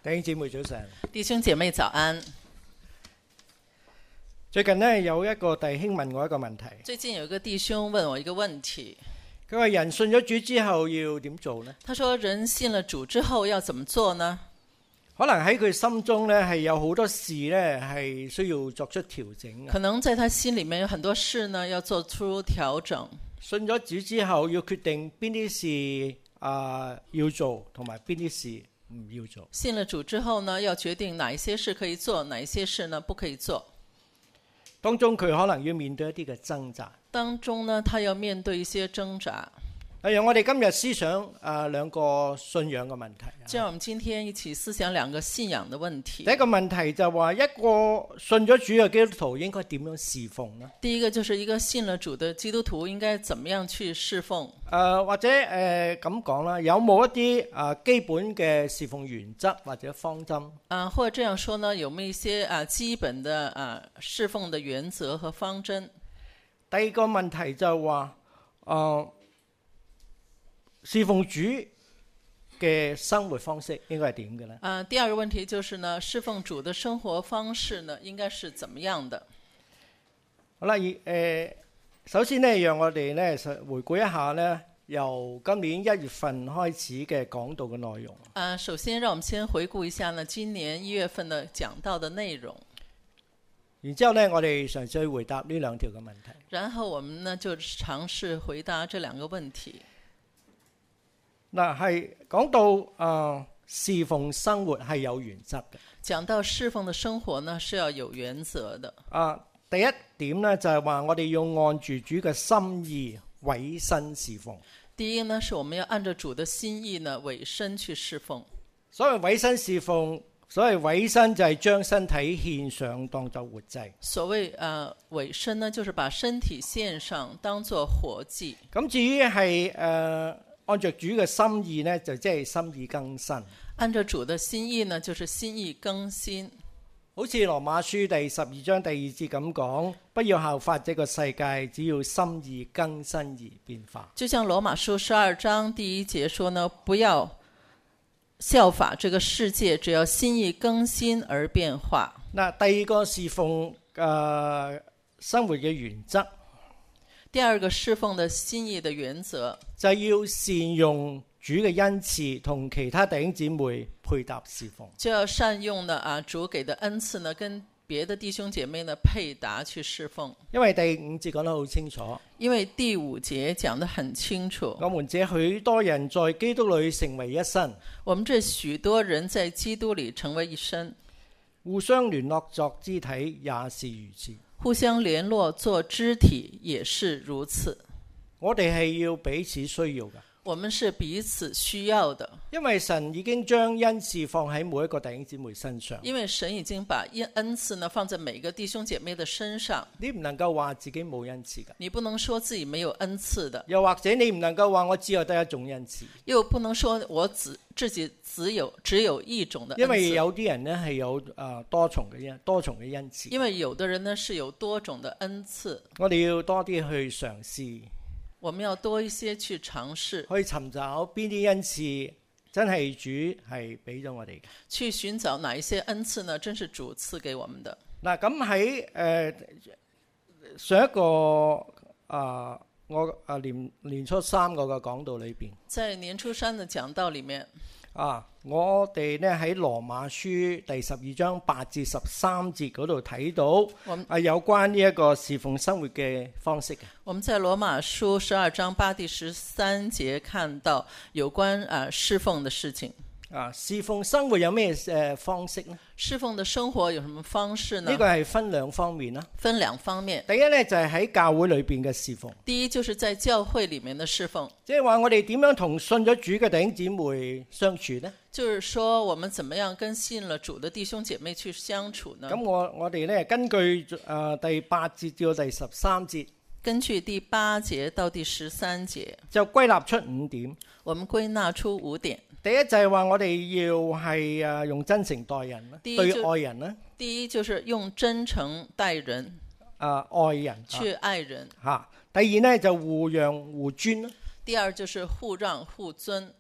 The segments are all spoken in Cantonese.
弟兄姊妹早晨。 弟兄姐妹早安。 最近呢，有一個弟兄問我一個問題。 最近有一個弟兄問我一個問題， 佢話人信咗主之後要點做呢？ 他說人信了主之後要怎麼做呢？ 可能喺佢心中呢，係有好多事呢係需要作出調整。 可能在他心裡面有很多事呢要做出調整。 信咗主之後要決定邊啲事要做，同埋邊啲事唔要做。 信了主之後呢，要決定哪一些事可以做，哪一些事呢不可以做。 當中佢可能要面對一啲嘅掙扎。 當中呢，他要面對一些掙扎。 讓我哋今日思想兩個信仰嘅問題。 就讓我們今天一起思想兩個信仰的問題。 第一個問題就話一個信咗主嘅基督徒應該點樣侍奉呢？ 第一個就是一個信了主的基督徒應該怎麼樣去侍奉？ 或者咁講啦，有冇一啲基本嘅侍奉原則或者方針？ 或者這樣說呢，有沒有一些基本的侍奉的原則和方針？ 第二個問題就話侍奉主嘅生活方式應該係點嘅呢？ 第二個問題就是呢，侍奉主的生活方式呢，應該是怎麼樣的？ 好啦，首先呢，讓我哋呢回顧一下呢，由今年1月份開始嘅講道嘅內容。 首先，讓我們先回顧一下呢，今年1月份的講道的內容。 然之後呢，我哋嘗試去回答呢兩條嘅問題。 然後我們呢就嘗試回答這兩個問題。 係講到侍奉生活係有原則嘅。 講到侍奉的生活呢是要有原則的。 第一點呢，就係話我哋要按住主嘅心意委身侍奉。 第一呢，是我們要按照主的心意呢委身去侍奉。 所謂委身侍奉，所謂委身就係將身體獻上當作活祭。 所謂委身呢，就是把身體獻上當作活祭。 咁至於係按照主嘅心意呢，就即係心意更新。 按照主的心意呢，就是心意更新。 好似羅馬書第12章第2節咁講，不要效法這個世界，只要心意更新而變化。 就像羅馬書12章第1節說呢，不要效法這個世界，只要心意更新而變化。 第二個侍奉生活嘅原則。 第二個侍奉的心意的原則就係要善用主嘅恩賜同其他弟兄姊妹配搭侍奉， 就要善用呢主給的恩賜呢跟別的弟兄姐妹呢配搭去侍奉。 因為第5節講得好清楚， 因為第5節講得很清楚， 我們這許多人在基督裏成為一身， 我們這許多人在基督裏成為一身， 互相聯絡作肢體也是如此。 互相聯絡做肢體也是如此。 我哋係要彼此需要嘅。 我們是彼此需要的。 因為神已經將恩賜放喺每一個弟兄姊妹身上。 因為神已經把恩賜呢放在每個弟兄姐妹的身上。 你唔能夠話自己冇恩賜嘅。 你不能說自己沒有恩賜的。 又或者你唔能夠話我只有得一種恩賜。 又不能說我自己只有一種的恩賜。 因為有啲人呢係有多重嘅恩賜。 因為有的人呢是有多種的恩賜。 我哋要多啲去嘗試。 我們要多一些去嘗試， 去尋找邊啲恩賜真係主係俾咗我哋嘅。去尋找哪一些恩賜呢？真是主賜給我們的。 咁喺上一個我年初3個嘅講道裏邊，在年初3嘅講道裡面。 我哋呢喺羅馬書第12章8至13節嗰度睇到有關呢一個侍奉生活嘅方式嘅。 我們在羅馬書12章8至13節看到有關侍奉的事情。 侍奉生活有咩方式呢？ 侍奉的生活有什麼方式呢？ 呢個係分兩方面啦。 分兩方面。 第一呢，就係喺教會裏邊嘅侍奉。 第一就是在教會裡面的侍奉。 即係話我哋點樣同信咗主嘅弟兄姊妹相處呢？ 就是說我們怎麼樣跟信了主的弟兄姐妹去相處呢？ 咁我哋呢根據第8節至到第13節。 根據第8節到第13節。 就歸納出5點。 我們歸納出5點。 第一就係話我哋要係用真誠待人啦，對愛人啦。 第一就是用真誠待人， 愛人去愛人。 第二呢就互讓互尊啦。 第二就是互讓互尊。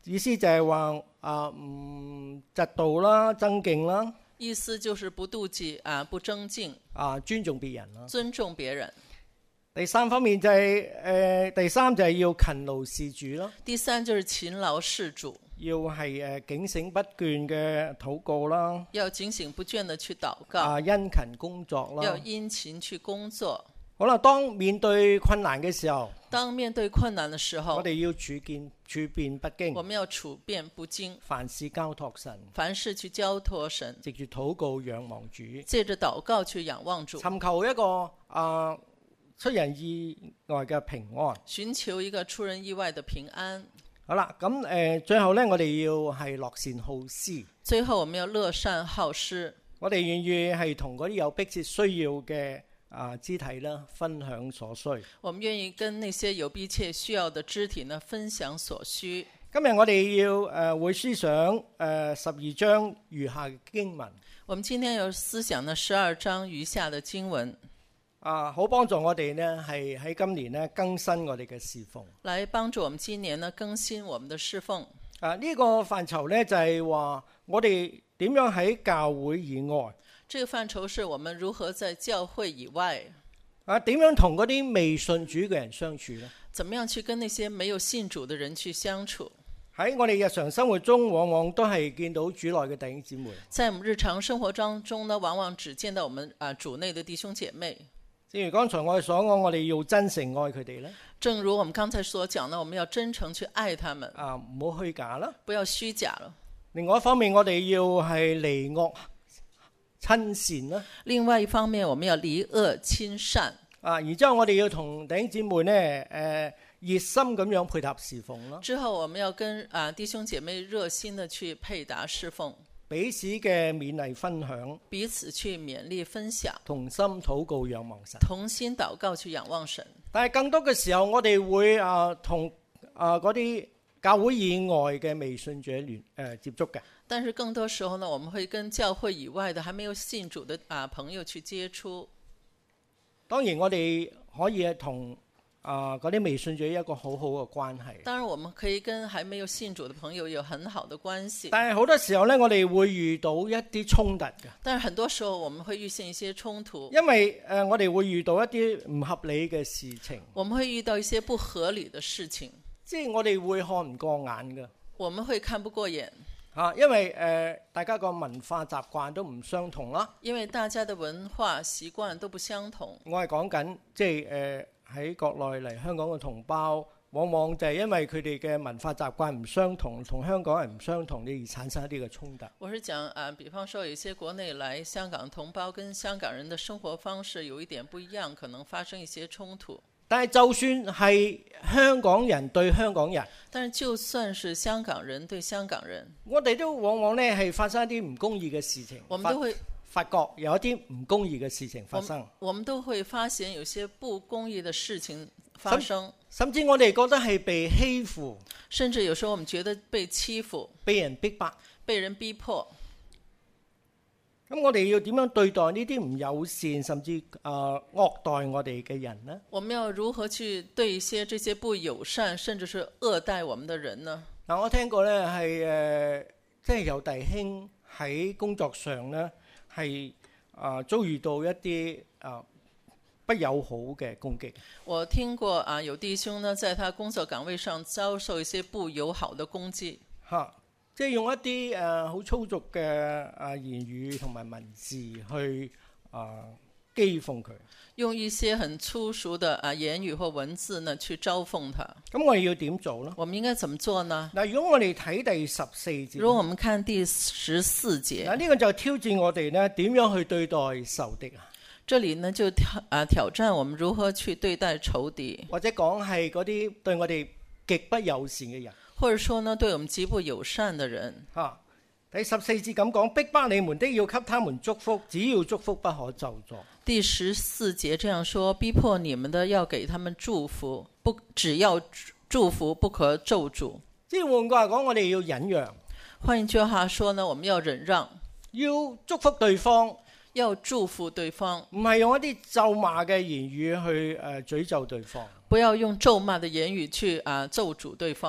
意思就係話嫉妒啦、爭競啦， 意思就是不妒忌不爭競尊重別人啦。 尊重別人。 第三方面就係第三就係要勤勞事主咯。 第三就是勤勞事主， 要係警醒不倦嘅禱告啦， 要警醒不倦地去禱告， 殷勤工作啦， 要殷勤去工作。 好啦，當面對困難嘅時候， 當面對困難的時候， 我哋要處變不驚， 我們要處變不驚， 凡事交託神， 凡事去交託神， 藉住禱告仰望主， 借着禱告去仰望主， 尋求一個出人意外嘅平安， 尋求一個出人意外的平安。 好啦，咁最後呢，我哋要係樂善好施。 最後我們要樂善好施。 我哋願意係同嗰啲有迫切需要嘅肢體啦，分享所需。 我們願意跟那些有迫切需要的肢體呢，分享所需。 今日我哋要會思想12章餘下嘅經文。 我們今天有思想呢12章餘下的經文。 好幫助我哋呢，係喺今年呢更新我哋嘅侍奉， 來幫助我們今年呢更新我們的侍奉。 呢個範疇呢，就係話我哋點樣喺教會以外。 這個範疇是我們如何在教會以外點樣同嗰啲未信主嘅人相處呢？ 怎麼樣去跟那些沒有信主的人去相處？ 喺我哋日常生活中，往往都係見到主內嘅弟兄姊妹。 在我們日常生活當中呢，往往只見到我們主內的弟兄姐妹。 正如剛才我哋所講，我哋要真誠愛佢哋咧。 正如我們剛才所講呢，我們要真誠去愛他們。 唔好虛假啦， 不要虛假了。 另外一方面，我哋要係離惡親善啦。 另外一方面，我們要離惡親善。 然之後我哋要同弟兄姊妹呢，熱心咁樣配搭侍奉咯。 之後我們要跟弟兄姐妹熱心的去配搭侍奉。 彼此嘅勉勵分享， 彼此去勉勵分享， 同心禱告仰望神， 同心禱告去仰望神。 但係更多嘅時候，我哋會同嗰啲教會以外嘅未信者接觸嘅。 但是更多時候呢，我們會跟教會以外的還沒有信主的朋友去接觸。 當然我哋可以同嗰啲未信者一個好好嘅關係。 當然我們可以跟還沒有信主的朋友有很好的關係。 但係好多時候呢，我哋會遇到一啲衝突嘅。 但是很多時候我們會遇見一些衝突。 因為我哋會遇到一啲唔合理嘅事情。 我們會遇到一些不合理的事情。 即係我哋會看唔過眼嘅。 我們會看不過眼。 因為大家個文化習慣都唔相同啦。 因為大家的文化習慣都不相同。 我係講緊即係喺國內嚟香港嘅同胞，往往就係因為佢哋嘅文化習慣唔相同，同香港人唔相同，而產生一啲嘅衝突。 我是講比方說有一些國內來香港同胞跟香港人的生活方式有一點不一樣，可能發生一些衝突。 但係就算係香港人對香港人， 但是就算是香港人對香港人， 我哋都往往呢係發生一啲唔公義嘅事情。 我們都會發覺有一啲唔公義嘅事情發生。 我們都會發現有些不公義的事情發生。 甚至我哋覺得係被欺負， 甚至有時候我們覺得被欺負、 被人逼迫、 被人逼迫。 咁我哋要點樣對待呢啲唔友善甚至惡待我哋嘅人呢？ 我們要如何去對一些這些不友善甚至是惡待我們的人呢？ 我聽過呢係即係有弟兄喺工作上呢係遭遇到一啲不友好嘅攻擊。 我聽過有弟兄呢在他工作崗位上遭受一些不友好的攻擊。 即係用一啲好粗俗嘅言語同埋文字去譏諷佢，用一些很粗俗的言語或文字呢去嘲諷他。 咁我哋要點做呢？ 我們應該怎麼做呢？ 嗱，如果我哋睇第14節， 如果我們看第14節， 嗱，呢個就挑戰我哋呢點樣去對待仇敵啊？ 這裡呢就挑戰我們如何去對待仇敵， 或者講係嗰啲對我哋極不友善嘅人。 或者說呢，對我們極不友善的人。 第14節咁講，逼迫你們的要給他們祝福，只要祝福不可咒詛。 第14節這樣說，逼迫你們的要給他們祝福，只要祝福不可咒詛。 即係換句話講，我哋要忍讓。 換一句話說呢，我們要忍讓， 要祝福對方， 要祝福對方， 唔係用一啲咒罵嘅言語去詛咒對方。 不要用咒罵的言語去咒詛對方。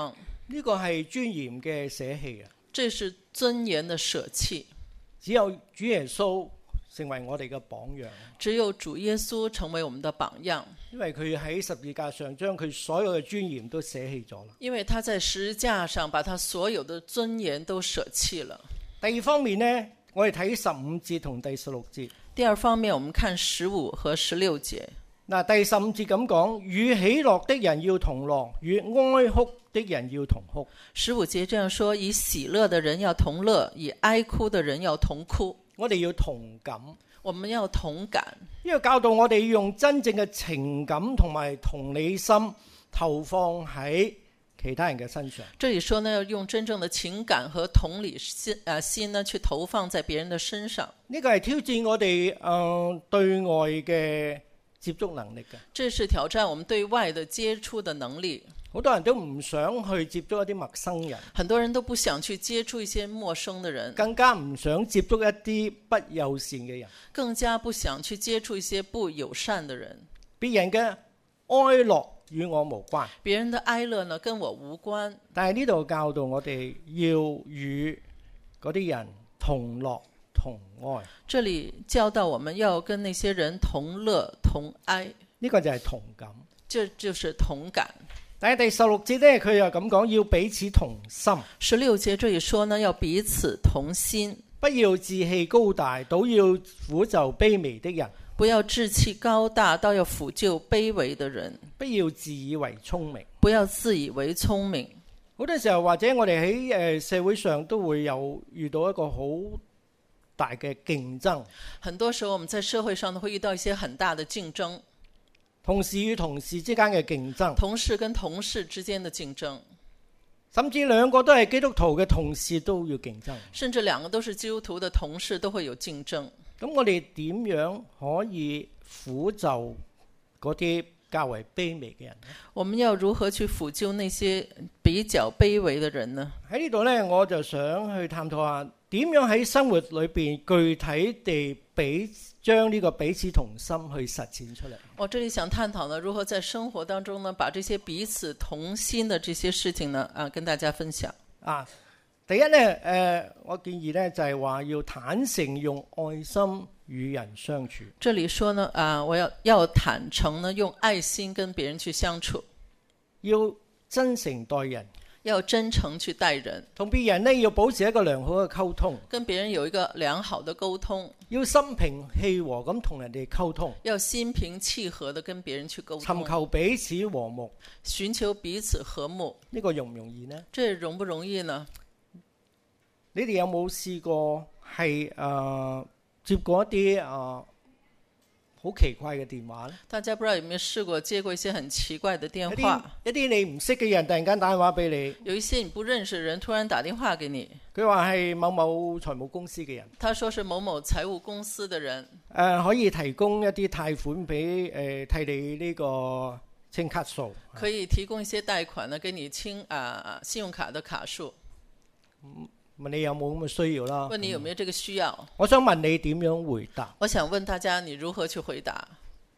呢個係尊嚴嘅捨棄啊！ 這是尊嚴的捨棄。 只有主耶穌成為我哋嘅榜樣， 只有主耶穌成為我們的榜樣， 因為佢喺十字架上將佢所有嘅尊嚴都捨棄咗啦。 因為他在十字架上把他所有的尊嚴都捨棄了。 第二方面呢，我哋睇15節同第16節。 第二方面，我們看15和16節。 嗱，第15節咁講，與喜樂的人要同樂，與哀哭的人要同哭。 15節這樣說：以喜樂的人要同樂，以哀哭的人要同哭。 我哋要同感， 我們要同感， 因為教導我哋要用真正嘅情感同埋同理心投放喺其他人嘅身上。 這裡說呢，要用真正的情感和同理心呢，去投放在別人的身上。 呢個係挑戰我哋對外嘅接觸能力嘅。 這是挑戰我們對外的接觸的能力。 好多人都唔想去接觸一啲陌生人， 很多人都不想去接觸一些陌生的人， 更加唔想接觸一啲不友善嘅人， 更加不想去接觸一些不友善的人。 別人嘅哀樂與我無關， 別人的哀樂呢跟我無關。 但係呢度教導我哋要與嗰啲人同樂同哀。 這裡教導我們要跟那些人同樂同哀， 呢個就係同感， 這就是同感。 但係第16節呢，佢又咁講，要彼此同心。 16節這裡說呢，要彼此同心， 不要志氣高大，倒要俯就卑微的人； 不要志氣高大，倒要俯就卑微的人； 不要自以為聰明， 不要自以為聰明。 好多時候或者我哋喺社會上都會有遇到一個好大嘅競爭。 很多時候我們在社會上都會遇到一些很大的競爭。 同事與同事之間嘅競爭， 同事跟同事之間的競爭， 甚至兩個都係基督徒嘅同事都要競爭， 甚至兩個都是基督徒的同事都會有競爭。 咁我哋點樣可以俯就嗰啲較為卑微嘅人呢？ 我們要如何去俯就那些比較卑微的人呢？ 喺呢度呢，我就想去探討下點樣喺生活裏邊具體地將呢個彼此同心去實踐出嚟。 我這裡想探討呢，如何在生活當中呢，把這些彼此同心的這些事情呢，跟大家分享。 第一呢，我建議呢就係話要坦誠用愛心與人相處。 這裡說呢，我要坦誠呢，用愛心跟別人去相處， 要真誠待人。 要真誠去待人， 同別人呢要保持一個良好嘅溝通， 跟別人有一個良好的溝通， 要心平氣和咁同人哋溝通， 要心平氣和的跟別人去溝通， 尋求彼此和睦， 尋求彼此和睦。 呢個容唔容易呢？ 這容不容易呢？ 你哋有冇試過係接過一啲好奇怪嘅電話呢？ 大家不知道有沒有試過接過一些很奇怪的電話？ 一啲你唔識嘅人突然間打電話俾你， 有一些你不認識的人突然打電話給你， 佢話係某某財務公司嘅人， 他說是某某財務公司的人， 可以提供一啲貸款俾替你呢個清卡數， 可以提供一些貸款呢，給你清信用卡的卡數。 問你有冇咁嘅需要啦？ 問你有沒有這個需要？ 我想問你點樣回答？ 我想問大家，你如何去回答？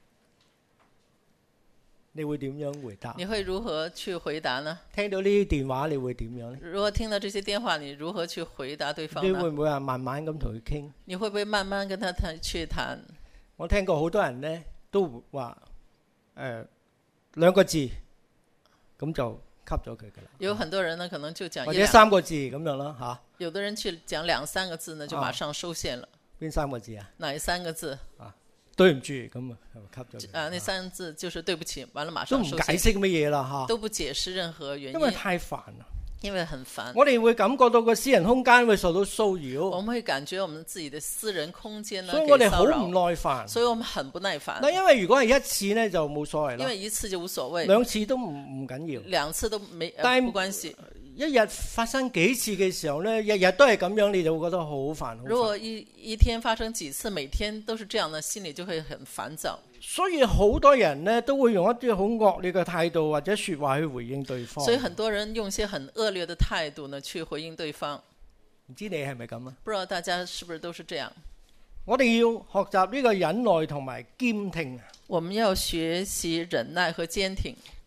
你會點樣回答？ 你會如何去回答呢？ 聽到呢啲電話，你會點樣呢？ 如果聽到這些電話，你如何去回答對方呢？ 你會唔會慢慢咁同佢傾？ 你會不會慢慢跟他去談？ 我聽過好多人呢都話兩個字咁就吸咗佢噶啦。 有很多人呢可能就講或者三個字咁樣啦嚇。 有的人去講2-3個字呢就馬上收線了。 邊3個字啊？ 哪3個字？ 對唔住咁啊，吸咗佢。 那3個字就是對不起，完了馬上收線。 都唔解釋乜嘢啦嚇。 都不解釋任何原因。 因為太煩啦。 因為很煩。 我哋會感覺到個私人空間會受到騷擾。 我們會感覺我們自己的私人空間呢， 所以我哋好唔耐煩。 所以我們很不耐煩。 因為如果係一次呢就冇所謂啦。 因為一次就無所謂。 兩次都唔緊要。 2次都沒但不關係。 一日發生幾次嘅時候呢，日日都係咁樣，你就會覺得好煩。 如果一天發生幾次，每天都是這樣呢，心裡就會很煩躁。 所以好多人呢都會用一啲好惡劣嘅態度或者說話去回應對方。 所以很多人用一些很惡劣的態度呢去回應對方。 唔知你係咪咁啊？ 不知道大家是不是都是這樣？ 我哋要學習呢個忍耐同埋堅挺。 我們要學習忍耐和堅挺。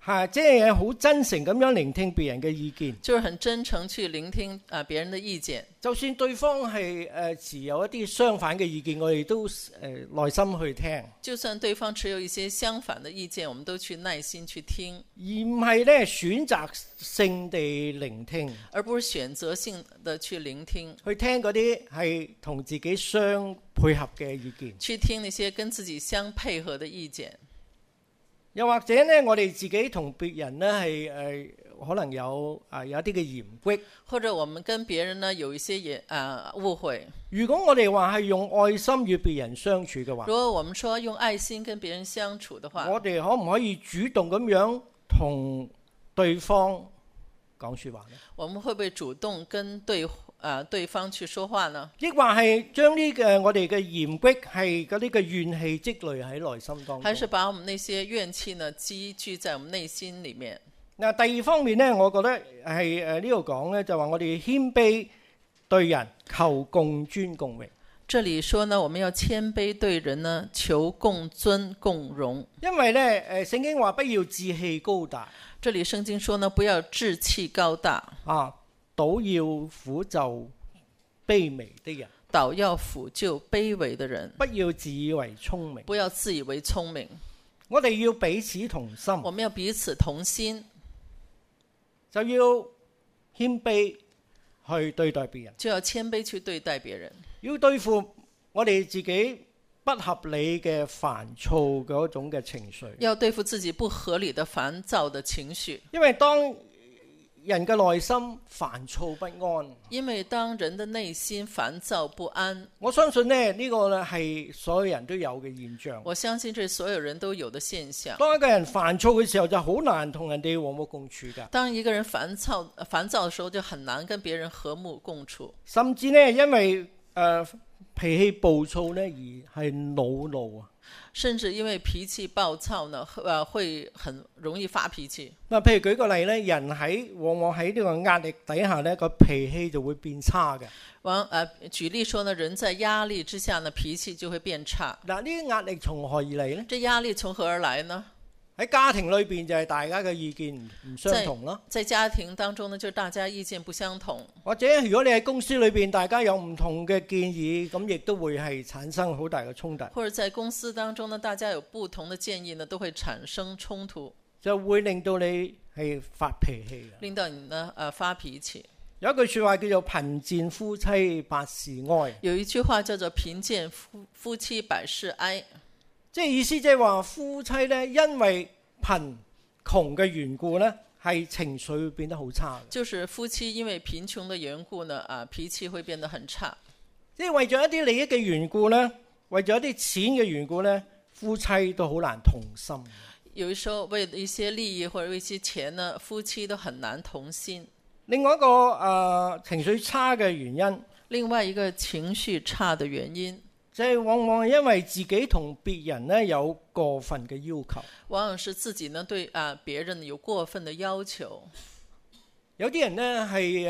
即係好真誠咁樣聆聽別人嘅意見， 就是很真誠去聆聽別人的意見。 就算對方係持有一啲相反嘅意見，我哋都耐心去聽。 就算對方持有一些相反的意見，我們都去耐心去聽， 而唔係咧選擇性地聆聽， 而不是選擇性的去聆聽， 去聽嗰啲係同自己相配合嘅意見， 去聽那些跟自己相配合的意見。 又或者呢，我哋自己同別人呢係可能有一啲嘅嫌隙， 或者我們跟別人呢有一些誤會。 如果我哋話係用愛心與別人相處嘅話， 如果我們說用愛心跟別人相處的話， 我哋可唔可以主動咁樣同對方講說話呢？ 我們會不會主動跟對方去說話呢？ 抑或係將呢個我哋嘅嫌隙係嗰啲嘅怨氣積累喺內心當中？ 還是把我們那些怨氣呢積聚在我們內心裡面？ 嗱，第二方面呢，我覺得係呢度講呢，就話我哋謙卑對人，求共尊共榮。 這裡說呢，我們要謙卑對人呢，求共尊共榮。 因為呢，聖經話不要志氣高大。 這裡聖經說呢，不要志氣高大倒要俯就卑微的人， 倒要俯就卑微的人， 不要自以為聰明， 不要自以為聰明。 我哋要彼此同心， 我們要彼此同心， 就要謙卑去對待別人， 就要謙卑去對待別人， 要對付我哋自己不合理嘅煩躁嗰種嘅情緒， 要對付自己不合理的煩躁的情緒。 因為當人嘅內心煩躁不安， 因為當人的內心煩躁不安， 我相信呢個呢係所有人都有嘅現象。 我相信這是所有人都有的現象。 當一個人煩躁嘅時候，就好難同人哋和睦共處㗎。 當一個人煩躁的時候，就很難跟別人和睦共處。 甚至呢，因為脾氣暴躁呢，而係惱怒啊。 甚至因為脾氣暴躁呢，會很容易發脾氣。 嗱，譬如舉個例呢，人往往喺呢個壓力底下呢，個脾氣就會變差嘅。 舉例說呢，人在壓力之下呢，脾氣就會變差。 嗱，呢啲壓力從何而嚟呢？ 這壓力從何而來呢？ 喺家庭裏邊就係大家嘅意見唔相同咯。 在家庭當中呢，就大家意見不相同。 或者如果你喺公司裏邊，大家有唔同嘅建議，咁亦都會係產生好大嘅衝突。 或者在公司當中呢，大家有不同的建議呢，都會產生衝突， 就會令到你係發脾氣嘅。 令到你呢發脾氣。 有一句說話叫做貧賤夫妻百事哀。有一句話叫做貧賤夫妻百事哀。 即係意思即係話夫妻呢，因為貧窮嘅緣故呢，係情緒會變得好差。 就是夫妻因為貧窮的緣故呢，脾氣會變得很差。 即係為咗一啲利益嘅緣故呢，為咗一啲錢嘅緣故呢，夫妻都好難同心。 有時候為了一些利益或者為一些錢呢，夫妻都很難同心。 另外一個情緒差嘅原因， 另外一個情緒差的原因， 就係往往因為自己同別人呢有過分嘅要求， 往往是自己呢對別人有過分的要求。 有啲人呢係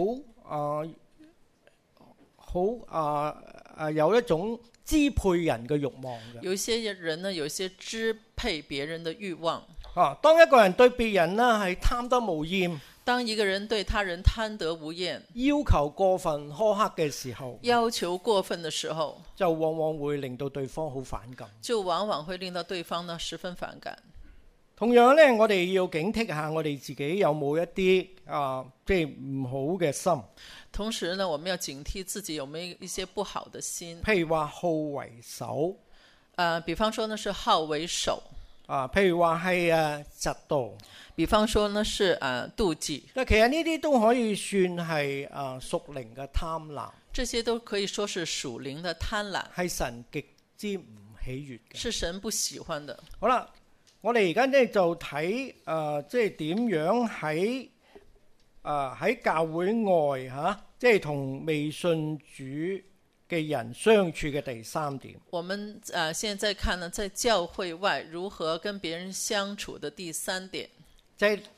有一種支配人嘅慾望嘅。 有些人呢有些支配別人的慾望。 當一個人對別人呢係貪得無厭， 當一個人對他人貪得無厭， 要求過分苛刻嘅時候， 要求過分的時候， 就往往會令到對方好反感， 就往往會令到對方呢十分反感。 同樣呢，我哋要警惕下我哋自己有冇一啲即係唔好嘅心。 同時呢，我們要警惕自己有沒有一些不好的心。 譬如話好為首， 比方說呢是好為首。 譬如話係嫉妒， 比方說呢是妒忌。 其實呢啲都可以算係屬靈嘅貪婪。 這些都可以說是屬靈的貪婪， 係神極之唔喜悅嘅， 是神不喜歡的。 好啦，我哋而家呢就睇即係點樣喺教會外即係同未信主嘅人相處嘅第三點。 我們現在看呢，在教會外如何跟別人相處的第三點， 就係歷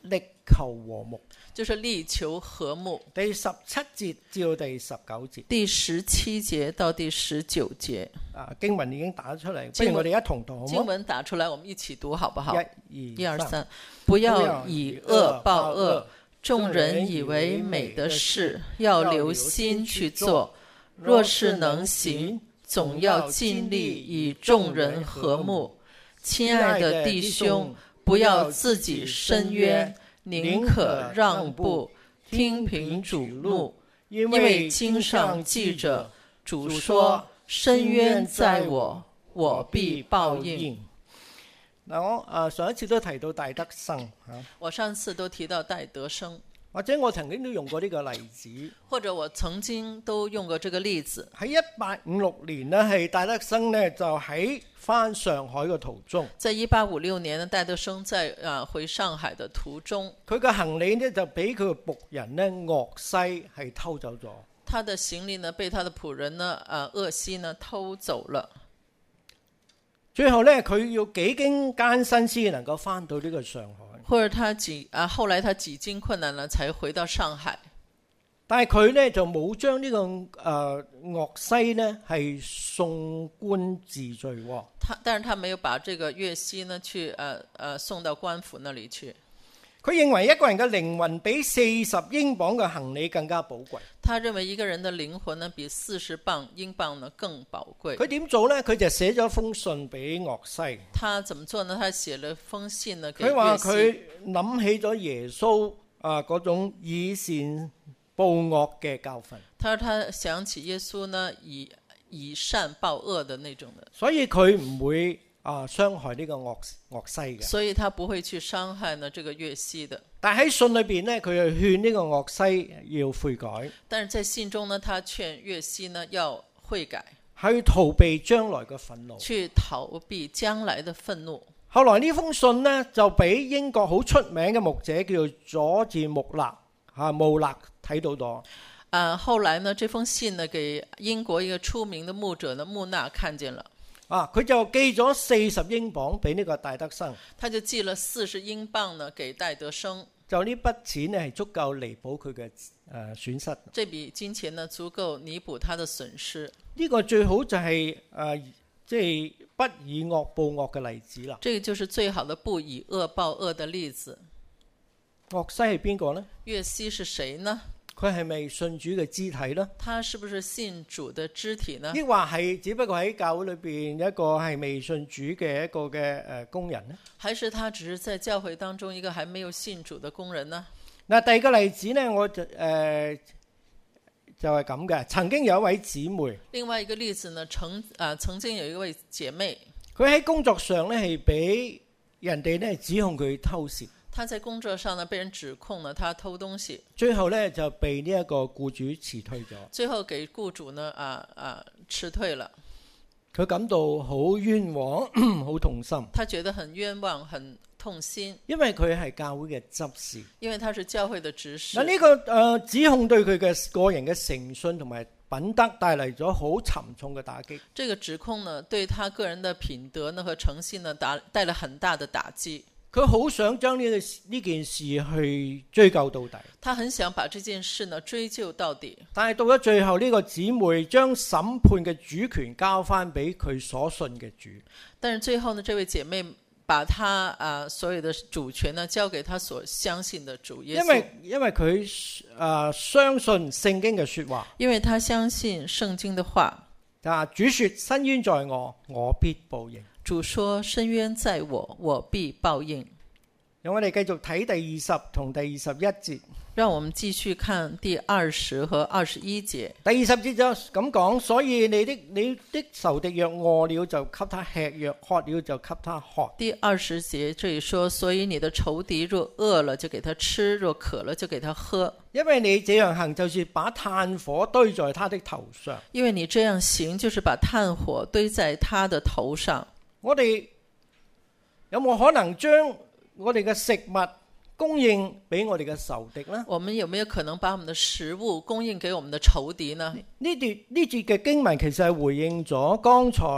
求和睦。 就是力求和睦。 第17節至到第19節， 第17節到第19節， 經文已經打出嚟，不如我哋一同讀好經嗎？ 文打出來，我們一起讀好不好 1、 ？1、2、 3， 3，不要以惡報惡，眾人以為美的事，要留心去做。若是能行，總要盡力與眾人和睦。親愛的弟兄，不要自己申冤，寧可讓步，聽憑主怒。因為經上記着，主說：申冤在我，我必報應。 嗱，我上一次都提到戴德生嚇， 我上次都提到戴德生， 或者我曾經都用過呢個例子。 或者我曾經都用過這個例子。 喺1856年呢，係戴德生呢就喺返上海嘅途中。 在1856年呢，戴德生在回上海的途中， 佢嘅行李呢就俾佢嘅僕人呢鄂西係偷走咗。 他的行李呢被他的僕人呢鄂西呢偷走了。 最後呢，佢要幾經艱辛先能夠返到呢個上海。 或者後來他幾經困難呢才回到上海。 但係佢呢就冇將呢個鄂西呢係送官治罪喎。 但是他沒有把這個岳西呢去送到官府那裡去。 佢認為一個人嘅靈魂比40英鎊嘅行李更加寶貴。 他認為一個人的靈魂呢比40英鎊呢更寶貴。 佢點做呢？佢就寫咗封信俾鄂西。 他怎麼做呢？他寫了封信呢給岳西。 佢話佢諗起咗耶穌嗰種以善報惡嘅教訓。 他說他想起耶穌呢以善報惡的那種的。所以佢唔會傷害呢個鄂西嘅， 所以他不會去傷害呢這個岳西的。 但喺信裏邊呢，佢又勸呢個鄂西要悔改。 但是在信中呢，他勸岳西呢要悔改， 去逃避將來嘅憤怒， 去逃避將來的憤怒。 後來呢封信呢，就俾英國好出名嘅牧者叫做佐治穆勒睇到咗。 後來呢，這封信呢，給英國一個出名的牧者呢穆納看見了。 佢就寄咗40英鎊俾呢個戴德生， 他就寄了40英鎊呢給戴德生。 就呢筆錢呢係足夠彌補佢嘅損失。 這筆金錢呢足夠彌補他的損失。 呢個最好就係即係不以惡報惡嘅例子啦。 這個就是最好的不以惡報惡的例子。 鄂西係邊個呢？ 岳西是誰呢？ 佢係咪信主嘅肢體呢？ 他是不是信主的肢體呢？抑或係只不過喺教會裏邊一個係未信主嘅一個嘅工人呢？ 還是他只是在教會當中一個還沒有信主的工人呢？ 嗱，第二個例子呢，我就係咁嘅。曾經有一位姊妹， 另外一個例子呢，曾經有一位姐妹， 佢喺工作上呢係俾人哋呢指控佢偷竊。 他在工作上呢被人指控呢，他偷東西， 最後呢就被呢一個僱主辭退咗。 最後給僱主呢辭退了。 佢感到好冤枉，好痛心。 他覺得很冤枉，很痛心， 因為佢係教會嘅執事。 因為他是教會的執事。 呢個指控對佢嘅個人嘅誠信同埋品德帶嚟咗好沉重嘅打擊。 這個指控呢對他個人的品德呢和誠信呢帶來很大的打擊。 佢好想將呢件事去追究到底， 他很想把這件事呢追究到底。但係到咗最後，呢個姊妹將審判嘅主權交翻俾佢所信嘅主。 但是最後呢，這位姐妹把他所有的主權呢交給他所相信的主耶穌。 因為佢相信聖經嘅說話， 因為他相信聖經的話。 主說：伸冤在我，我必報應。 主說：伸冤在我，我必報應。 讓我哋繼續睇第20同第21節。 讓我們繼續看第20和21節。 第20節就咁講，所以你的仇敵若餓了，就給他吃；若渴了，就給他喝。 第20節這裡說，所以你的仇敵若餓了，就給他吃；若渴了，就給他喝。 因為你這樣行，就是把炭火堆在他的頭上。 因為你這樣行，就是把炭火堆在他的頭上。 我哋有冇可能將我哋嘅食物供應俾我哋嘅仇敵呢？ 我們有沒有可能把我們的食物供應給我們的仇敵呢？ 呢節嘅經文其實係回應咗剛才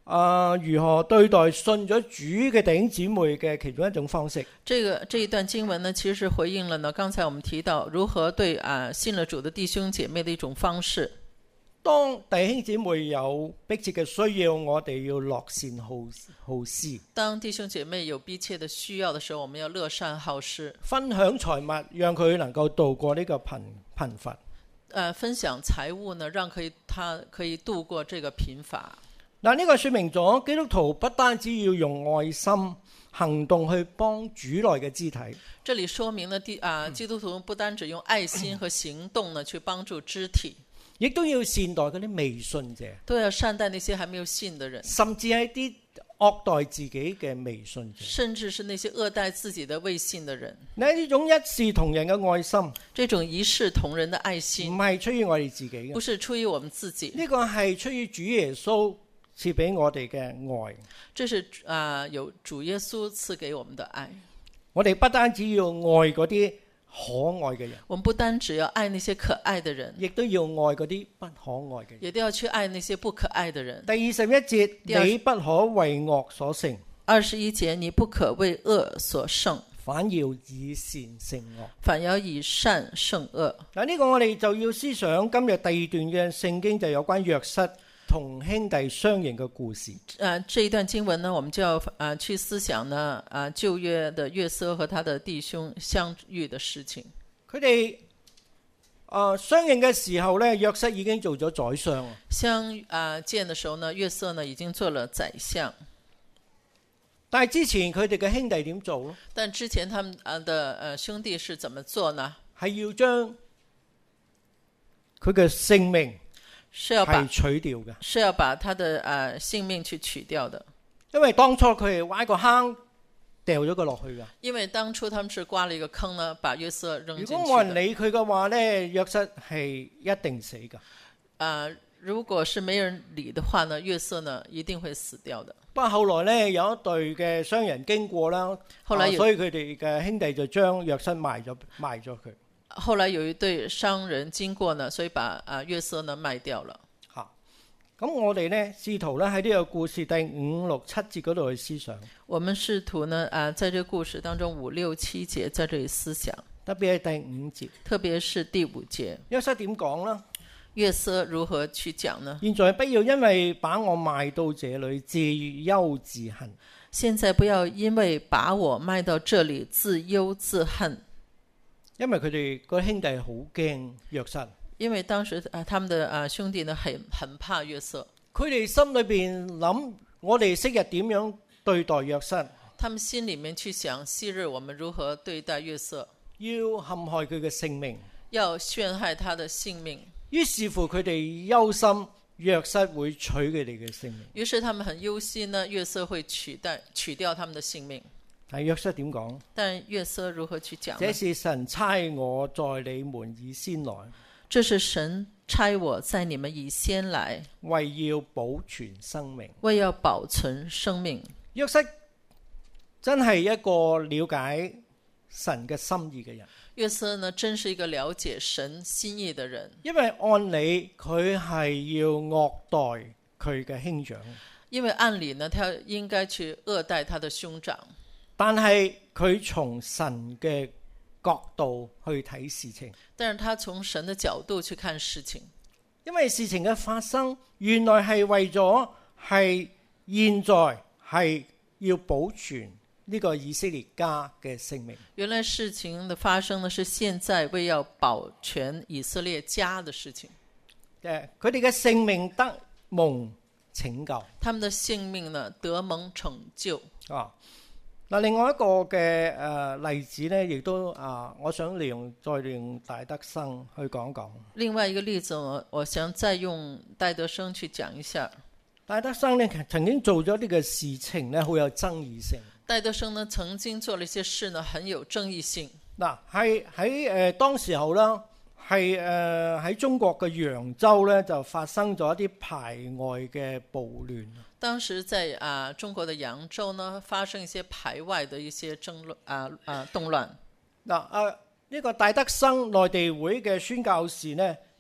如何對待信咗主嘅弟兄姊妹嘅其中一種方式。 這一段經文呢，其實是回應了呢，剛才我們提到如何對信了主的弟兄姐妹的一種方式。 當弟兄姊妹有迫切嘅需要，我哋要樂善好施。 當弟兄姐妹有逼切的需要的時候，我們要樂善好施， 分享財物，讓佢能夠度過呢個貧乏。 分享財物呢，讓他可以度過這個貧乏。 嗱，呢個說明咗基督徒不單止要用愛心行動去幫主內嘅肢體。 這裡說明呢，基督徒不單止用愛心和行動呢去幫助肢體， 亦都要善待嗰啲未信者， 都要善待那些還沒有信的人， 甚至係啲惡待自己嘅未信者， 甚至是那些惡待自己的未信的人。 呢種一視同仁嘅愛心， 這種一視同仁的愛心， 唔係出於我哋自己嘅， 不是出於我們自己， 呢個係出於主耶穌賜俾我哋嘅愛。 這是有主耶穌賜給我們的愛。 我哋不單只要愛嗰啲可愛嘅人， 我們不單只要愛那些可愛的人， 亦都要愛嗰啲不可愛嘅人， 也都要去愛那些不可愛的人。 第21節，你不可為惡所勝。 21節，你不可為惡所勝， 反要以善勝惡。 反要以善勝惡。 嗱，呢個我哋就要思想今日第二段嘅聖經，就有關約瑟同兄弟相認嘅故事。 這一段經文呢，我們就要去思想呢，舊約的約瑟和他的弟兄相遇的事情。 佢哋相認嘅時候呢，約瑟已經做咗宰相。 見的時候呢，約瑟呢已經做了宰相。 但係之前佢哋嘅兄弟點做呢？ 但之前他們的兄弟是怎麼做呢？ 係要將佢嘅性命係取掉嘅， 是要把他的性命去取掉的。 因為當初佢係挖個坑掉咗佢落去噶。 因為當初他們是挖了一個坑呢，把約瑟扔進去的。 如果冇人理佢嘅話呢，約瑟係一定死噶。 如果是沒人理的話呢，約瑟呢一定會死掉的。 不過後來呢，有一隊嘅商人經過啦，所以佢哋嘅兄弟就將約瑟賣咗佢。 後來有一對商人經過呢，所以把約瑟呢賣掉了。 咁我哋呢試圖呢喺呢個故事第5、6、7節嗰度去思想。 我們試圖呢在這個故事當中5、6、7節在這裡思想， 特別係第5節， 特別是第5節。 約瑟點講呢？ 約瑟如何去講呢？ 現在不要因為把我賣到這裡自憂自恨。 現在不要因為把我賣到這裡自憂自恨。 因為佢哋個兄弟好驚約瑟。 因為當時他們的兄弟呢很怕約瑟。 佢哋心裏邊諗，我哋昔日點樣對待約瑟？ 他們心裡面去想，昔日我們如何對待約瑟？ 要陷害佢嘅性命， 要陷害他的性命。 於是乎佢哋憂心約瑟會取佢哋嘅性命。 於是他們很憂心呢，約瑟會取掉他們的性命。 但約瑟點講？ 但約瑟如何去講呢？ 這是神差我在你們以先來。 這是神差我在你們以先來， 為要保存生命。 為要保存生命。 約瑟真係一個了解神嘅心意嘅人。 約瑟呢，真是一個了解神心意的人。 因為按理佢係要惡待佢嘅兄長。 因為按理呢，他應該去惡待他的兄長。 但係佢從神嘅角度去睇事情。 但是他從神的角度去看事情。 因為事情嘅發生，原來係為咗係現在係要保存呢個以色列家嘅性命。 原來事情的發生呢，是現在為要保全以色列家的事情。 佢哋嘅性命得蒙拯救。 他們的性命呢，得蒙拯救。 嗱，另外一個嘅例子呢，亦都我想再利用戴德生去講講。 另外一個例子，我想再用戴德生去講一下。 戴德生呢曾經做咗呢個事情呢，好有爭議性。 戴德生呢曾經做了一些事呢，很有爭議性。 嗱，係喺當時候啦，係喺中國嘅揚州呢，就發生咗一啲排外嘅暴亂。 當時在中國的揚州呢，發生一些排外的一些動亂。 呢個戴德生內地會嘅宣教士呢，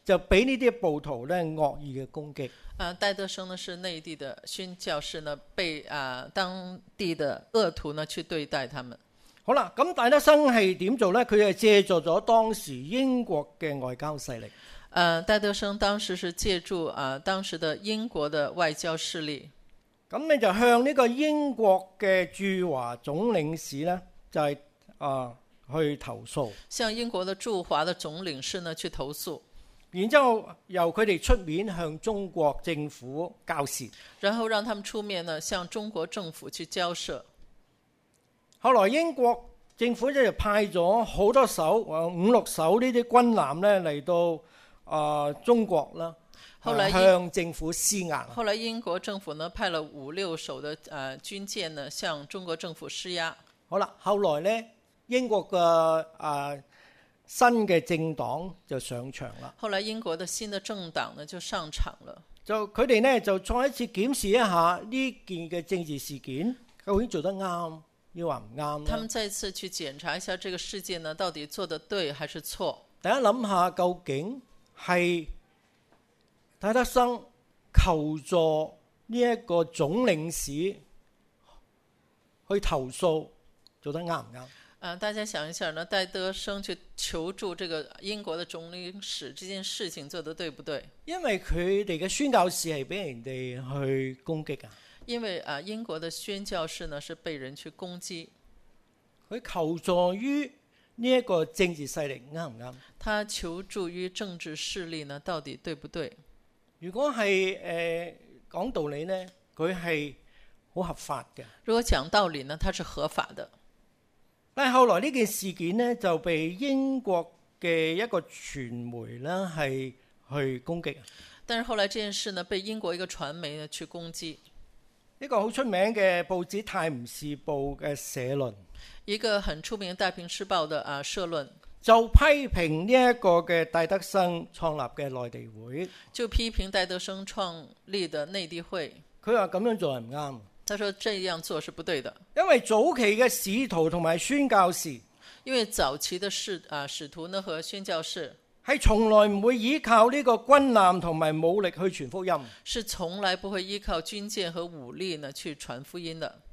就俾呢啲暴徒咧惡意嘅攻擊。 戴德生呢是內地的宣教士呢，被當地的惡徒呢去對待他們。 好啦，咁戴德生係點做呢？佢係借助咗當時英國嘅外交勢力。 戴德生當時是借助當時的英國的外交勢力。 咁你就向呢個英國嘅駐華總領事呢，就係去投訴。 向英國的駐華的總領事呢去投訴， 然之後由佢哋出面向中國政府交涉。 然後讓他們出面呢向中國政府去交涉。 後來英國政府就派咗好多艘5-6艘呢啲軍艦呢嚟到中國啦。後來向政府施壓。 後來英國政府呢派了5-6艘的軍艦呢向中國政府施壓。 好啦，後來呢英國嘅新嘅政黨就上場啦。 後來英國的新的政黨呢就上場了。 就佢哋呢就再一次檢視一下呢件嘅政治事件究竟做得啱，抑或唔啱。 他們再次去檢查一下這個事件呢到底做得對還是錯。 大家諗下，究竟係戴德生求助呢一個總領事去投訴，做得啱唔啱？ 大家想一下呢，戴德生去求助這個英國的總領事，這件事情做得對不對？ 因為佢哋嘅宣教士係俾人哋去攻擊啊。 因為英國的宣教士呢是被人去攻擊。 佢求助於呢一個政治勢力啱唔啱？ 他求助於政治勢力呢，到底對不對？ 如果係講道理呢，佢係好合法嘅。 如果講道理呢，它是合法的。 但係後來呢件事件呢，就被英國嘅一個傳媒呢係去攻擊。 但是後來這件事呢，被英國一個傳媒呢去攻擊。 一個好出名嘅報紙《泰晤士報》嘅社論， 一個很出名嘅《泰晤士報》的社論， 就批評呢一個嘅戴德生創立嘅內地會， 就批評戴德生創立的內地會。 佢話咁樣做係唔啱。 他說這樣做是不對的， 因為早期嘅使徒同埋宣教士， 因為早期的使徒呢和宣教士係從來唔會依靠呢個軍艦同埋武力去傳福音， 是從來不會依靠軍艦和武力呢去傳福音的。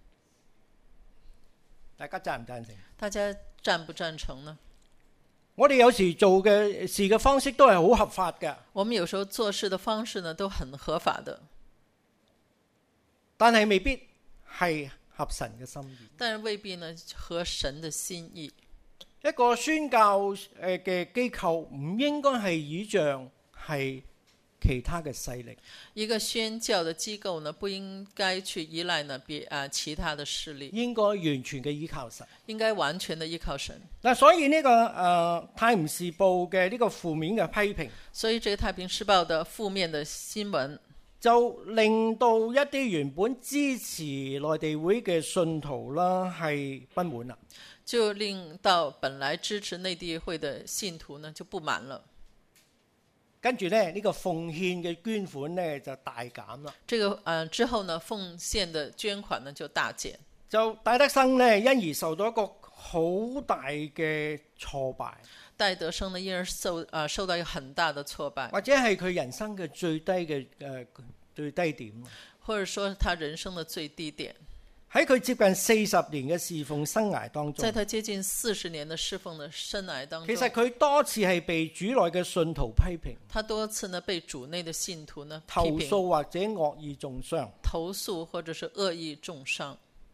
大家贊唔贊成？ 大家贊不贊成呢？ 我哋有時做嘅事嘅方式都係好合法嘅。 我們有時候做事的方式呢都很合法的， 但係未必係合神嘅心意。 但是未必呢合神的心意。 一個宣教嘅機構唔應該係倚仗係其他嘅勢力。 一個宣教的機構呢，不應該去依賴呢其他的勢力， 應該完全嘅依靠神。 應該完全的依靠神。 嗱，所以呢個泰晤士報嘅呢個負面嘅批評， 所以這個太平時報的負面的新聞， 就令到一啲原本支持內地會嘅信徒啦係不滿啦， 就令到本來支持內地會的信徒呢就不滿了。 跟住呢，呢個奉獻嘅捐款呢就大減啦。 這個之後呢，奉獻的捐款呢就大減。 就戴德生呢因而受到一個好大嘅挫敗。 戴德生呢因而受到一個很大的挫敗， 或者係佢人生嘅最低嘅最低點， 或者說他人生的最低點。 喺佢接近40年嘅侍奉生涯當中， 在他接近40年的侍奉的生涯當中， 其實佢多次係被主內嘅信徒批評， 他多次呢被主內的信徒呢投訴或者惡意中傷， 投訴或者是惡意中傷。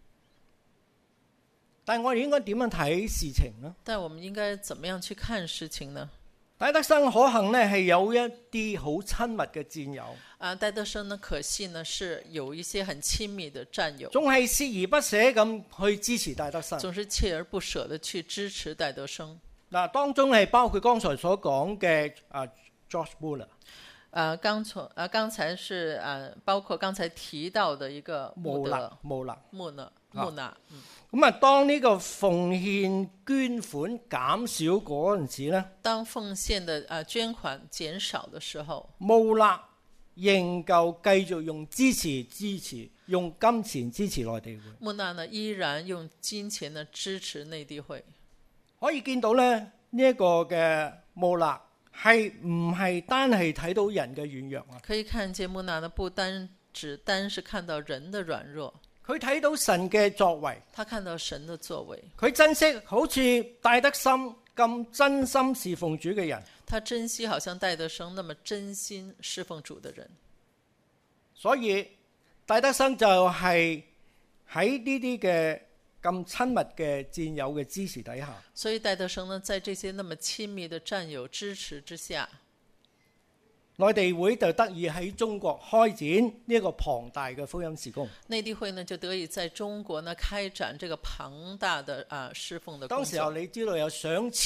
但係我哋應該點樣睇事情呢？ 但我們應該怎麼樣去看事情呢？ 戴德生可幸呢係有一啲好親密嘅戰友。 戴德生呢可惜呢是有一些很親密的戰友， 總係鍥而不捨咁去支持戴德生， 總是鍥而不捨的去支持戴德生。 嗱，當中係包括剛才所講嘅George Muller。 剛才是包括剛才提到的一個穆納。 咁當呢個奉獻捐款減少嗰陣時呢， 當奉獻的捐款減少的時候， 穆勒仍舊繼續用用金錢支持內地會。 穆納呢依然用金錢呢支持內地會。 可以見到呢一個嘅穆勒係唔係單係睇到人嘅軟弱啊？ 可以看見木納呢，不單只單是看到人的軟弱， 佢睇到神嘅作為， 他看到神的作為， 佢珍惜好似戴德生咁真心侍奉主嘅人。 他珍惜好像戴德生那麼真心侍奉主的人。 所以戴德生就係喺呢啲嘅咁親密嘅戰友嘅支持底下， 所以戴德生呢，在這些那麼親密的戰友支持之下， 內地會就得以喺中國開展呢一個龐大嘅福音事工。 內地會呢就得以在中國呢開展這個龐大的侍奉的工作。 當時候你知道有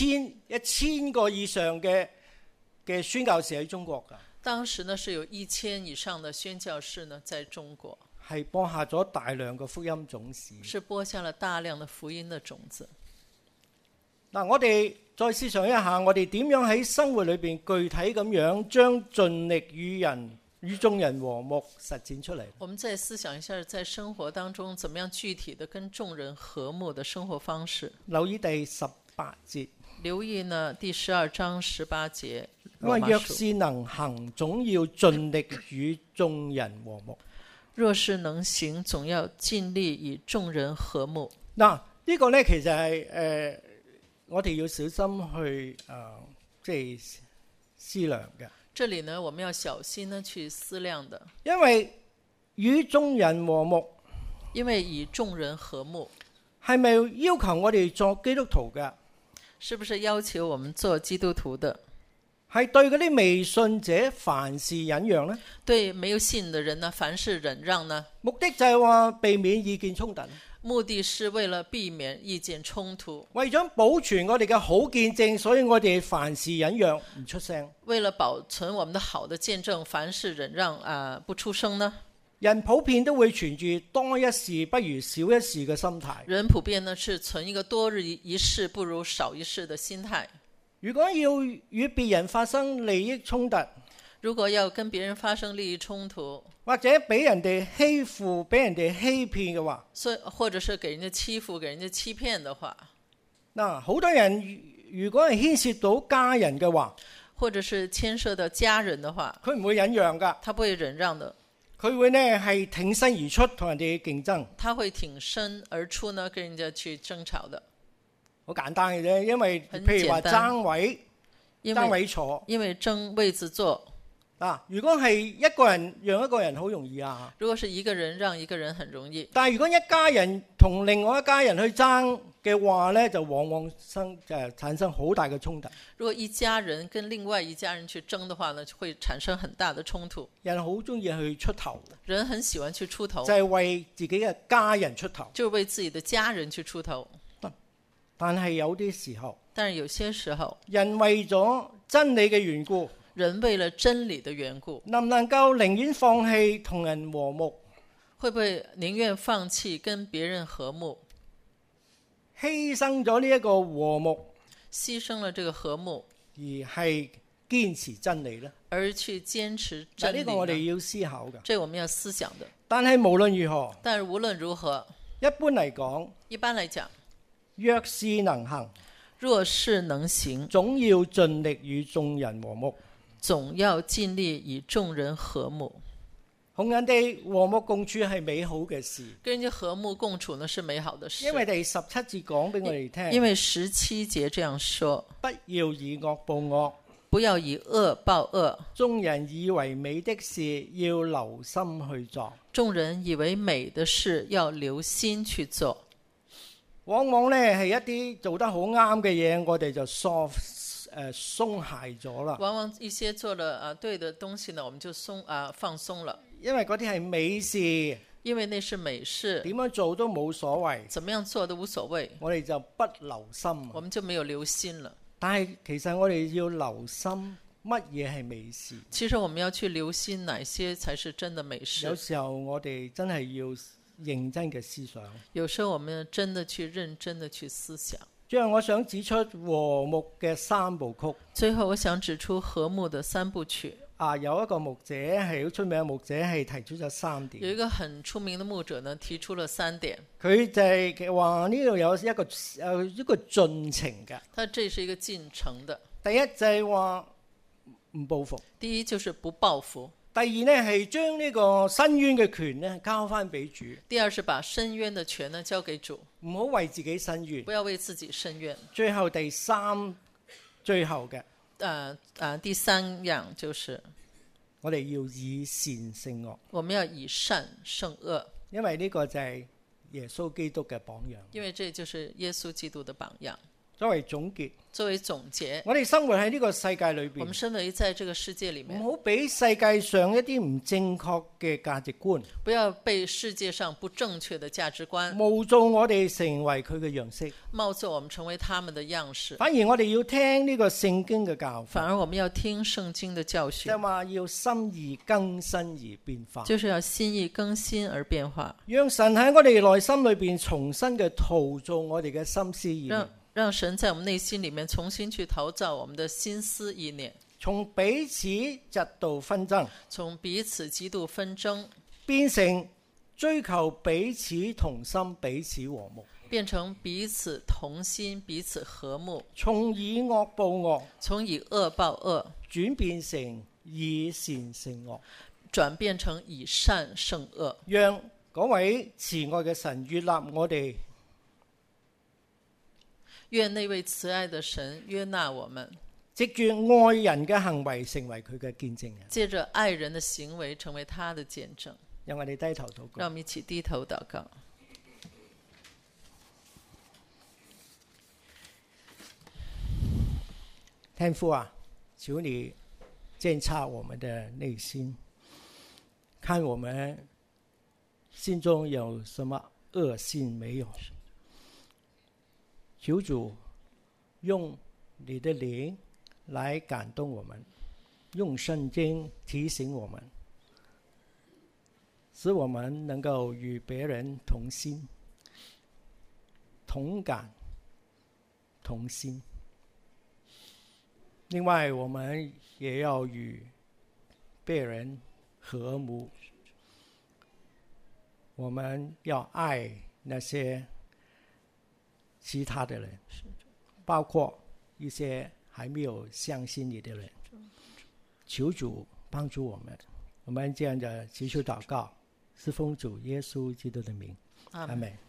1000個以上嘅宣教士喺中國㗎。 當時呢是有1000以上的宣教士呢在中國， 係播下咗大量嘅福音種子， 是播下了大量的福音的種子。 嗱，我哋再思想一下，我哋點樣喺生活裏邊具體咁樣將盡力與眾人和睦實踐出嚟。 我們再思想一下，在生活當中，怎麼樣具體的跟眾人和睦的生活方式。 留意第18節， 留意呢第12章18節。 因為若是能行，總要盡力與眾人和睦。 若是能行，總要盡力與眾人和睦。 嗱，呢個呢，其實係我哋要小心去即係思量嘅。 這裡呢，我們要小心呢去思量的。 因為與眾人和睦， 因為與眾人和睦， 係咪要求我哋做基督徒嘅？ 是不是要求我們做基督徒的？ 係對嗰啲未信者凡事忍讓呢？ 對沒有信的人呢，凡事忍讓呢？ 目的就係話避免意見衝突。 目的是為了避免意見衝突。 為咗保存我哋嘅好見證，所以我哋凡事忍讓唔出聲。 為了保存我們的好的見證，凡事忍讓不出聲呢？ 人普遍都會存住多一事不如少一事嘅心態。 人普遍呢是存一個多日一事不如少一事的心態。 如果要與別人發生利益衝突， 如果要跟別人發生利益衝突， 或者俾人哋欺負、俾人哋欺騙嘅話， 或者是給人家欺負、給人家欺騙的話， 嗱，好多人如果係牽涉到家人嘅話， 或者是牽涉到家人的話， 佢唔會忍讓噶， 他不會忍讓的， 佢會呢係挺身而出同人哋競爭， 他會挺身而出呢跟人家去爭吵的。 好簡單嘅啫，因為譬如話爭位坐， 因為爭位子坐。 如果係一個人讓一個人好容易啊。 如果是一個人讓一個人很容易。 但係如果一家人同另外一家人去爭嘅話呢，就往往產生好大嘅衝突。 如果一家人跟另外一家人去爭的話呢，就會產生很大的衝突。 人好中意去出頭， 人很喜歡去出頭， 就係為自己嘅家人出頭， 就是為自己的家人去出頭。 但係有啲時候， 些時候， 人為咗真理嘅緣故， 人為了真理的緣故， 能唔能夠寧願放棄同人和睦？ 會不會寧願放棄跟別人和睦， 犧牲咗呢一個和睦， 犧牲了這個和睦， 而係堅持真理呢？ 而去堅持真理呢？ 呢個我哋要思考嘅， 這我們要思想的。 但係無論如何， 但是無論如何， 一般嚟講，若是能行， 若是能行， 總要盡力與眾人和睦， 總要盡力與眾人和睦。 同人哋和睦共處係美好嘅事， 跟人家和睦共處呢是美好的事。 因為第17節講俾我哋聽， 因為17節這樣說， 不要以惡報惡， 不要以惡報惡。 眾人以為美的事要留心去做， 眾人以為美的事要留心去做。 往往呢係一啲做得好啱嘅嘢，我哋就鬆懈咗啦。 往往一些做了對的東西呢，我們就放鬆了。 因為嗰啲係美事， 因為那是美事， 點樣做都冇所謂， 怎麼樣做都無所謂， 我哋就不留心， 我們就沒有留心了。 但係其實我哋要留心乜嘢係美事。 其實我們要去留心哪些才是真的美事。 有時候我哋真係要認真嘅思想， 有時候我們真的去認真的去思想。 最後我想指出和睦嘅3部曲。 最後我想指出和睦的3部曲。 有一個牧者係好出名嘅牧者，係提出咗3點。有一個很出名的牧者呢，提出了3點。 佢就係話呢度有一個進程嘅。 他這是一個進程的。 第一就係話唔報復。 第一就是不報復， 第二呢，係將呢個申冤嘅權呢交翻俾主， 第二是把申冤的權呢交給主， 唔好為自己申冤。 不要為自己申冤。 最後第三，最後嘅， 第三樣就是我哋要以善勝惡， 我們要以善勝惡， 因為呢個就係耶穌基督嘅榜樣。 因為這就是耶穌基督的榜樣。 作為總結， 作為總結， 我哋生活喺呢個世界裏邊， 我們生活在這個世界裏面， 唔好俾世界上一啲唔正確嘅價值觀， 不要被世界上不正確的價值觀冒造我哋成為佢嘅樣式， 冒造我們成為他們的樣式。 反而我哋要聽呢個聖經嘅教訓， 反而我們要聽聖經的教訓， 就係話要心意更新而變化， 就是要心意更新而變化， 讓神喺我哋內心裏邊重新嘅陶造我哋嘅心思意念。 讓神在我們內心裡面重新去陶造我們的心思意念， 從彼此嫉妒紛爭， 從彼此嫉妒紛爭變成追求彼此同心、彼此和睦， 變成彼此同心、彼此和睦， 從以惡報惡， 從以惡報惡， 轉變成以善勝惡， 轉變成以善勝惡， 讓嗰位慈愛嘅神悅納我哋。 願那位慈愛的神悅納我們， 藉住愛人嘅行為成為佢嘅見證人， 借着愛人的行為成為他的見證。 讓我哋低頭禱告。 讓我們一起低頭禱告。 天父啊，求你監察我們的內心，看我們心中有什麼惡心沒有。求主用你的靈來感動我們，用聖經提醒我們，使我們能夠與別人同心、同感、同心。另外，我們也要與別人和睦，我們要愛那些其他的人，包括一些還沒有相信你的人。求主幫助我們，我們這樣的祈求禱告，是奉主耶穌基督的名，阿們。